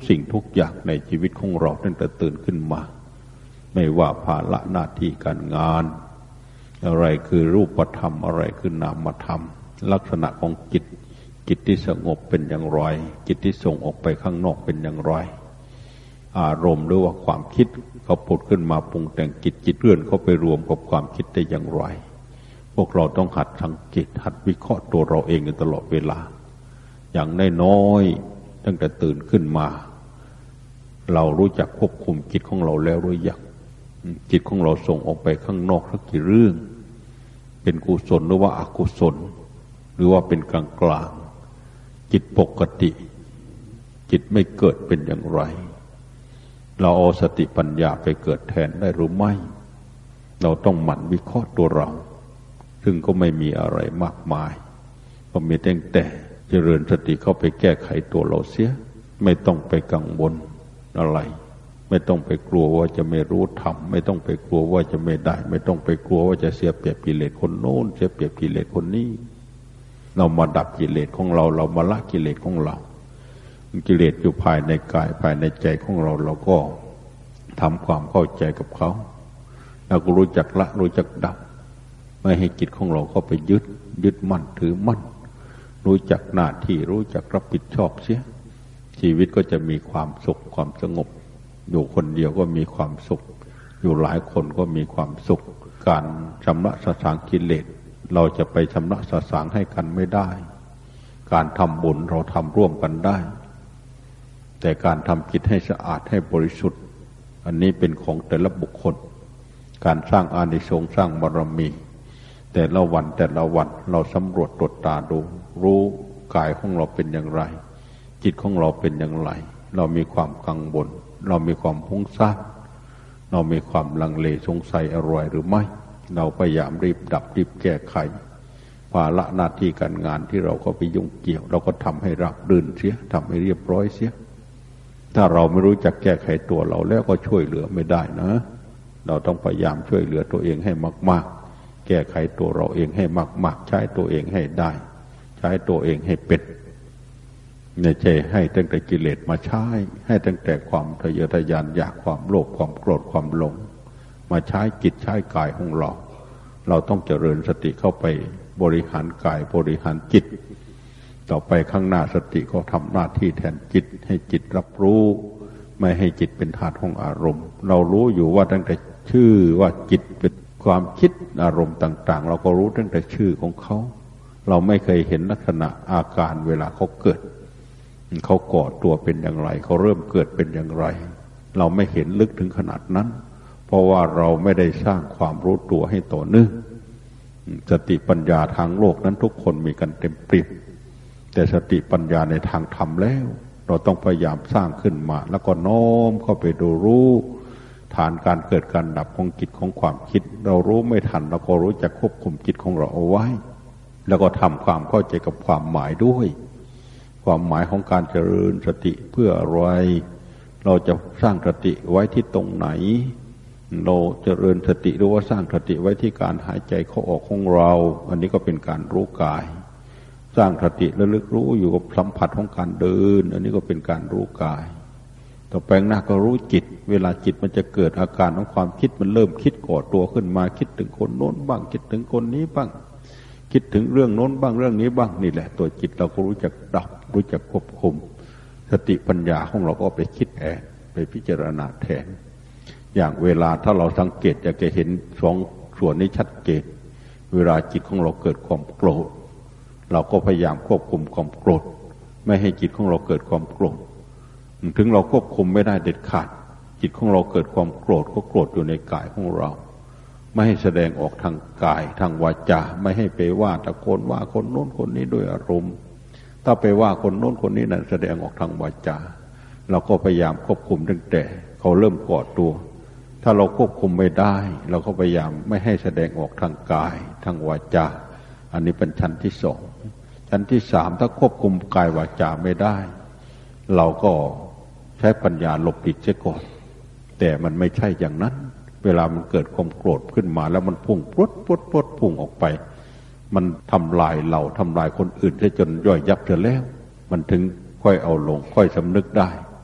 สิ่งทุกอย่างในชีวิตของเราตั้งแต่ตื่นขึ้นมาไม่ว่าภาระหน้าที่การงานอะไรคือรูปธรรมอะไรคือนามธรรมลักษณะของจิตที่สงบเป็นอย่างไรจิตที่ส่งออกไปข้างนอกเป็นอย่างไรอารมณ์หรือว่าความคิดเขาผุดขึ้นมาปรุงแต่งจิตเลื่อนเข้าไปรวมกับความคิดได้อย่างไรพวกเราต้องหัดสังเกตหัดวิเคราะห์ตัวเราเองอยู่ตลอดเวลาอย่างน้อยๆตั้งแต่ตื่นขึ้นมาเรารู้จักควบคุมจิตของเราแล้วหรือยังจิตของเราส่งออกไปข้างนอกสักกี่เรื่องเป็นกุศลหรือว่าอกุศลหรือว่าเป็นกลางจิตปกติจิตไม่เกิดเป็นอย่างไรเราเอาสติปัญญาไปเกิดแทนได้หรือไม่เราต้องหมั่นวิเคราะห์ตัวเราซึ่งก็ไม่มีอะไรมากมายก็มีแต่เจริญสติเข้าไปแก้ไขตัวเราเสียไม่ต้องไปกังวลอะไรไม่ต้องไปกลัวว่าจะไม่รู้ธรรมไม่ต้องไปกลัวว่าจะไม่ได้ไม่ต้องไปกลัวว่าจะเสียเปรียบกิเลสคนโน้นเสียเปรียบกิเลสคนนี้เรามาดับกิเลสของเราเรามาละกิเลสของเรากิเลสอยู่ภายในกายภายในใจของเราเราก็ทำความเข้าใจกับเขาเราก็รู้จักละรู้จักดับไม่ให้จิตของเราเข้าไปยึดมั่นถือมั่นรู้จักหน้าที่รู้จักรับผิดชอบเสียชีวิตก็จะมีความสุขความสงบอยู่คนเดียวก็มีความสุขอยู่หลายคนก็มีความสุขการชำระสะสางกิเลสเราจะไปชำระสะสางให้กันไม่ได้การทำบุญเราทำร่วมกันได้แต่การทำจิตให้สะอาดให้บริสุทธิ์อันนี้เป็นของแต่ละบุคคลการสร้างอานิสงส์สร้างบารมีแต่ละวันเราสำรวจตรวจตาดูรู้กายของเราเป็นอย่างไรจิตของเราเป็นอย่างไรเรามีความกังวลเรามีความฟุ้งซ่านเรามีความลังเลสงสัยอะไรหรือไม่เราพยายามรีบดับรีบแก้ไขภาระหน้าที่การงานที่เราก็ไปยุ่งเกี่ยวเราก็ทำให้ราบรื่นเสียทำให้เรียบร้อยเสียถ้าเราไม่รู้จักแก้ไขตัวเราแล้วก็ช่วยเหลือไม่ได้นะเราต้องพยายามช่วยเหลือตัวเองให้มากๆแก้ไขตัวเราเองให้มากๆใช้ตัวเองให้ได้ใช้ตัวเองให้เป็นในใจให้ตั้งแต่กิเลสมาใช้ให้ตั้งแต่ความทะเยอทะยานอยากความโลภความโกรธความหลงมาใช้จิตใช้กายของเราต้องเจริญสติเข้าไปบริหารกายบริหารจิตต่อไปข้างหน้าสติก็ทำหน้าที่แทนจิตให้จิตรับรู้ไม่ให้จิตเป็นธาตุของอารมณ์เรารู้อยู่ว่าตั้งแต่ชื่อว่าจิตเป็นความคิดอารมณ์ต่างๆเราก็รู้ตั้งแต่ชื่อของเขาเราไม่เคยเห็นลักษณะอาการเวลาเขาเกิดเขาก่อตัวเป็นอย่างไรเขาเริ่มเกิดเป็นอย่างไรเราไม่เห็นลึกถึงขนาดนั้นเพราะว่าเราไม่ได้สร้างความรู้ตัวให้ต่อเนื่องสติปัญญาทางโลกนั้นทุกคนมีกันเต็มเปี่ยมแต่สติปัญญาในทางธรรมแล้วเราต้องพยายามสร้างขึ้นมาแล้วก็น้อมเข้าไปดูรู้ฐานการเกิดการดับของจิตของความคิดเรารู้ไม่ทันเราก็รู้จักควบคุมจิตของเราเอาไว้แล้วก็ทำความเข้าใจกับความหมายด้วยความหมายของการเจริญสติเพื่ออะไรเราจะสร้างสติไว้ที่ตรงไหนเราเจริญสติหรือว่าสร้างสติไว้ที่การหายใจเข้าออกของเราอันนี้ก็เป็นการรู้กายสร้างสติระลึกรู้อยู่กับสัมผัสของการเดินอันนี้ก็เป็นการรู้กายต่อไปหน้าก็รู้จิตเวลาจิตมันจะเกิดอาการของความคิดมันเริ่มคิดก่อตัวขึ้นมาคิดถึงคนโน้นบ้างคิดถึงคนนี้บ้างคิดถึงเรื่องโน้นบ้างเรื่องนี้บ้างนี่แหละตัวจิตเราก็รู้จักดับรู้จักควบคุมสติปัญญาของเราก็ไปคิดแทนไปพิจารณาแทนอย่างเวลาถ้าเราสังเกตอยากจะเห็นสองส่วนนี้ชัดเจนเวลาจิตของเราเกิดความโกรธเราก็พยายามควบคุมความโกรธไม่ให้จิตของเราเกิดความโกรธถึงเราควบคุมไม่ได้เด็ดขาดจิตของเราเกิดความโกรธก็โกรธอยู่ในกายของเราไม่ให้แสดงออกทางกายทางวาจาไม่ให้ไปว่าตะโกนว่าคนโน้นคนนี้ด้วยอารมณ์ถ้าไปว่าคนโน้นคนนี้นั้นแสดงออกทางวาจาเราก็พยายามควบคุมตั้งแต่เขาเริ่มก่อตัวถ้าเราควบคุมไม่ได้เราก็พยายามไม่ให้แสดงออกทางกายทางวาจาอันนี้เป็นชั้นที่สองชั้นที่สามถ้าควบคุมกายวาจาไม่ได้เราก็ใช้ปัญญาหลบปิดเสียก่อนแต่มันไม่ใช่อย่างนั้นเวลามันเกิดความโกรธขึ้นมาแล้วมันพุ่งพรวดพุ่งออกไปมันทำลายเราทำลายคนอื่นได้จนย่อยยับเสียแล้วมันถึงค่อยเอาลงค่อยสำนึกได้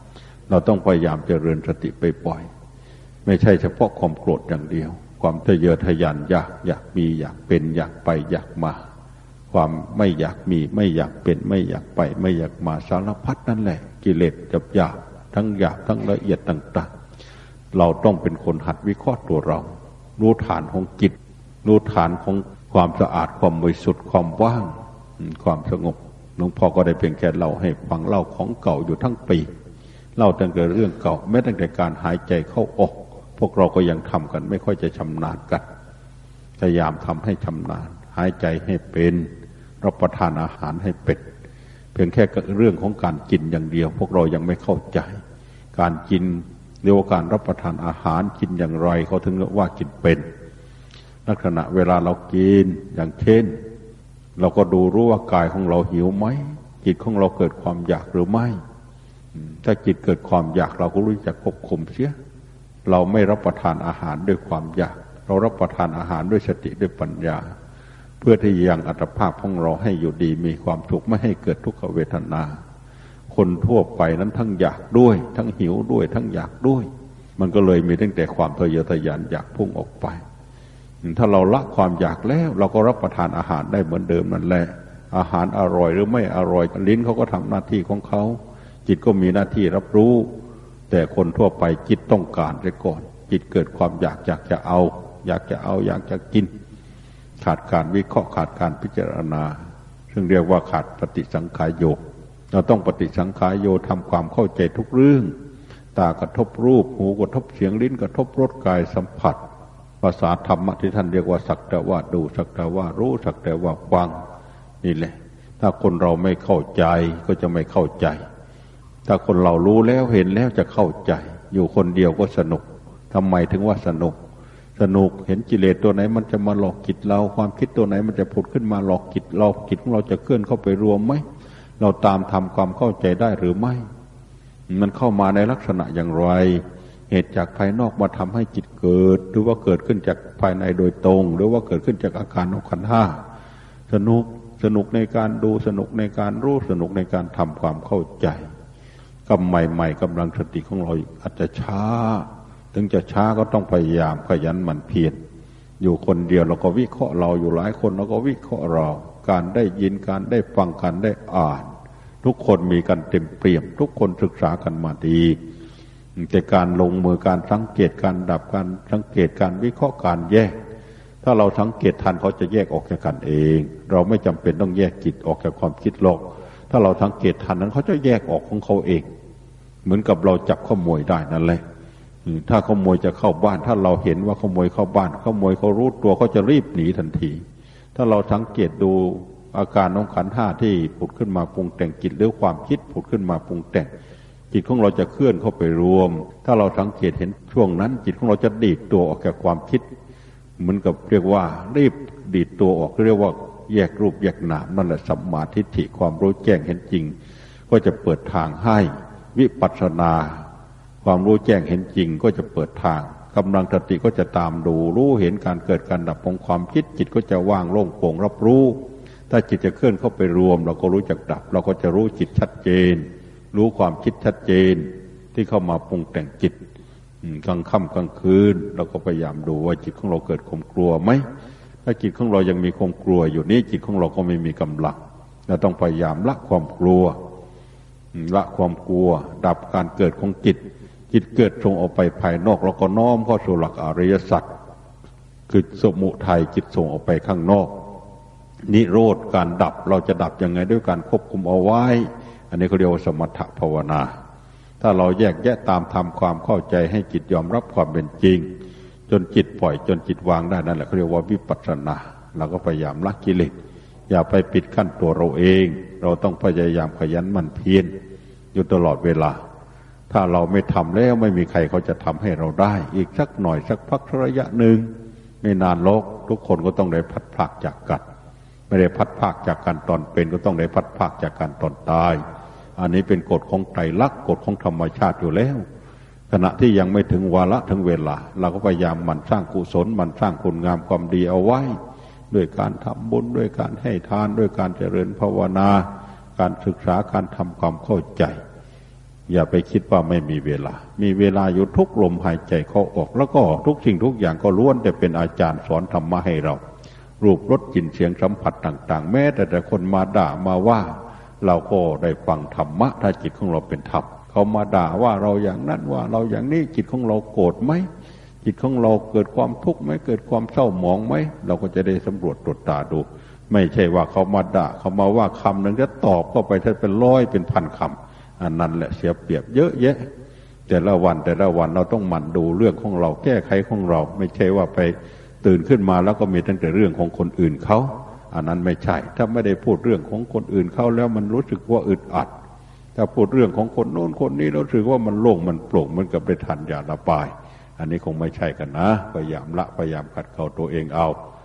เราต้องพยายามเจริญสติไปปล่อยไม่ใช่เฉพาะความโกรธอย่างเดียวความทะเยอทะยานอยากมีอยากเป็นอยากไปอยากมาความไม่อยากมีไม่อยากเป็นไม่อยากไปไม่อยากมาสารพัดนั่นแหละกิเลสหยาบทั้งหยาบทั้งละเอียดต่างๆเราต้องเป็นคนหัดวิเคราะห์ตัวเรารู้ฐานของจิตรู้ฐานของความสะอาดความบริสุทธิ์ความว่างความสงบหลวงพ่อก็ได้เพียงแค่เล่าให้ฟังเล่าของเก่าอยู่ทั้งปีเล่าตั้งแต่เรื่องเก่าแม้ตั้งแต่การหายใจเข้าออกพวกเราก็ยังทำกันไม่ค่อยจะชำนาญกันพยายามทำให้ชำนาญหายใจให้เป็นรับประทานอาหารให้เป็นเพียงแค่เรื่องของการกินอย่างเดียวพวกเรายังไม่เข้าใจการกินเรียกว่าการรับประทานอาหารกินอย่างไรเขาถึงเรียกว่ากินเป็นลักษณะเวลาเรากินอย่างเช่นเราก็ดูรู้ว่ากายของเราหิวไหมจิตของเราเกิดความอยากหรือไม่ถ้าจิตเกิดความอยากเราก็รู้จักควบคุมเสียเราไม่รับประทานอาหารด้วยความอยากเรารับประทานอาหารด้วยสติด้วยปัญญาเพื่อที่ยังอัตภาพของเราให้อยู่ดีมีความสุขไม่ให้เกิดทุกขเวทนาคนทั่วไปนั้นทั้งอยากด้วยทั้งหิวด้วยทั้งอยากด้วยมันก็เลยมีตั้งแต่ความทะเยอทะยานอยากพุ่งออกไปถ้าเราละความอยากแล้วเราก็รับประทานอาหารได้เหมือนเดิมนั่นแหละอาหารอร่อยหรือไม่อร่อยลิ้นเขาก็ทำหน้าที่ของเขาจิตก็มีหน้าที่รับรู้แต่คนทั่วไปจิตต้องการเสียก่อนจิตเกิดความอยากจะเอาอยากจะกินขาดการวิเคราะห์ขาดการพิจารณาซึ่งเรียกว่าขาดปฏิสังขารโยเราต้องปฏิสังขารโยทำความเข้าใจทุกเรื่องตากระทบรูปหูกระทบเสียงลิ้นกระทบรสกายสัมผัสภาษาธรรมะที่ท่านเรียกว่าสักแต่ว่าดูสักแต่ว่ารู้สักแต่ว่าฟังนี่แหละถ้าคนเราไม่เข้าใจก็จะไม่เข้าใจถ้าคนเรารู้แล้วเห็นแล้วจะเข้าใจอยู่คนเดียวก็สนุกทำไมถึงว่าสนุกเห็นกิเลสตัวไหนมันจะมาหลอกจิตเราความคิดตัวไหนมันจะผุดขึ้นมาหลอกจิตเราจิตของเราจะเคลื่อนเข้าไปรวมไหมเราตามทำความเข้าใจได้หรือไม่มันเข้ามาในลักษณะอย่างไรเหตุจากภายนอกมาทำให้จิตเกิดหรือว่าเกิดขึ้นจากภายในโดยตรงหรือว่าเกิดขึ้นจากอาการของขันธ์ห้าสนุกในการดูสนุกในการรู้สนุกในการทำความเข้าใจกำใหม่ๆกำลังสติของเราอาจจะช้าถึงจะช้าก็ต้องพยายามขยันหมั่นเพียรอยู่คนเดียวเราก็วิเคราะห์เราอยู่หลายคนเราก็วิเคราะห์เราการได้ยินการได้ฟังการได้อ่านทุกคนมีกันเต็มเปี่ยมทุกคนศึกษากันมาดีแต่การลงมือการสังเกตการดับการสังเกตการวิเคราะห์การแยกถ้าเราสังเกตทันเขาจะแยกออกจากกันเองเราไม่จำเป็นต้องแยกจิตออกจากความคิดหรอกถ้าเราสังเกตทันนั้นเขาจะแยกออกของเขาเองเหมือนกับเราจับขโมยได้นั่นแหละถ้าขโมยจะเข้าบ้านถ้าเราเห็นว่าขโมยเข้าบ้านขโมยเขารู้ตัวเขาจะรีบหนีทันทีถ้าเราสังเกตดูอาการของขันธ์ห้าที่ผุดขึ้นมาปรุงแต่งจิตหรือความคิดผุดขึ้นมาปรุงแต่งจิตของเราจะเคลื่อนเข้าไปรวมถ้าเราสังเกตเห็นช่วงนั้นจิตของเราจะดีดตัวออกจากความคิดเหมือนกับเรียกว่ารีบดีดตัวออกเรียกว่าแยกรูปแยกนามนั่นแหละสัมมาทิฏฐิความรู้แจ้งเห็นจริงก็จะเปิดทางให้วิปัสสนาความรู้แจ้งเห็นจริงก็จะเปิดทางกำลังสติก็จะตามดูรู้เห็นการเกิดการดับของความคิดจิตก็จะว่างโล่งโปร่งรับรู้ถ้าจิตจะเคลื่อนเข้าไปรวมเราก็รู้จักดับเราก็จะรู้จิตชัดเจนรู้ความคิดชัดเจนที่เข้ามาปรุงแต่งจิตกลางค่ำกลางคืนเราก็พยายามดูว่าจิตของเราเกิดความกลัวไหมถ้าจิตของเรายังมีความกลัวอยู่นี้จิตของเราก็ไม่มีกำลังเราต้องพยายามละความกลัวดับการเกิดของจิตเกิดส่งออกไปภายนอกเราก็น้อมเข้าสู่หลักอริยสัจคือสมุทัยจิตส่งออกไปข้างนอกนิโรธการดับเราจะดับยังไงด้วยการควบคุมเอาไว้อันนี้เขาเรียกว่าสมถภาวนาถ้าเราแยกแยะตามทำความเข้าใจให้จิตยอมรับความเป็นจริงจนจิตปล่อยจนจิตวางได้นั่นแหละเขาเรียกว่าวิปัสสนาเราก็พยายามละกิเลสอย่าไปปิดกั้นตัวเราเองเราต้องพยายามขยันหมั่นเพียรอยู่ตลอดเวลาถ้าเราไม่ทำแล้วไม่มีใครเขาจะทำให้เราได้อีกสักหน่อยสักพักระยะหนึ่งไม่นานหรอกทุกคนก็ต้องได้พัดพรากจากกันไม่ได้พัดพรากจากกันตอนเป็นก็ต้องได้พัดพรากจากกันตอนตายอันนี้เป็นกฎของไตรลักษณ์กฎของธรรมชาติอยู่แล้วขณะที่ยังไม่ถึงวาระถึงเวลาเราก็พยายามหมั่นสร้างกุศลหมั่นสร้างคุณงามความดีเอาไว้ด้วยการทำบุญด้วยการให้ทานด้วยการเจริญภาวนาการศึกษาการทำความเข้าใจอย่าไปคิดว่าไม่มีเวลามีเวลาอยู่ทุกลมหายใจเข้าออกแล้วก็ทุกสิ่งทุกอย่างก็ล้วนแต่เป็นอาจารย์สอนธรรมะให้เรารูปรสกลิ่นเสียงสัมผัสต่างๆแม้แต่คนมาด่ามาว่าเราก็ได้ฟังธรรมะถ้าจิตของเราเป็นธรรมเขามาด่าว่าเราอย่างนั้นว่าเราอย่างนี้จิตของเราโกรธไหมจิตของเราเกิดความทุกข์ไหมเกิดความเศร้าหมองไหมเราก็จะได้สำรวจตรวจตาดูไม่ใช่ว่าเขามาด่าเขามาว่าคำหนึ่งจะตอบเข้าไปถ้าเป็นร้อยเป็นพันคำอันนั้นแหละเสียเปรียบเยอะแยะแต่ละวันเราต้องหมั่นดูเรื่องของเราแก้ไขของเราไม่ใช่ว่าไปตื่นขึ้นมาแล้วก็มีตั้งแต่เรื่องของคนอื่นเขาอันนั้นไม่ใช่ถ้าไม่ได้พูดเรื่องของคนอื่นเขาแล้วมันรู้สึกว่าอึดอัดถ้าพูดเรื่องของคนโน้นคนนี้รู้สึกว่ามันโล่งมันโปร่งมันกับไปทันยาระบายอันนี้คงไม่ใช่กันนะพยายามละพยายามขัดเกลาตัวเองเอา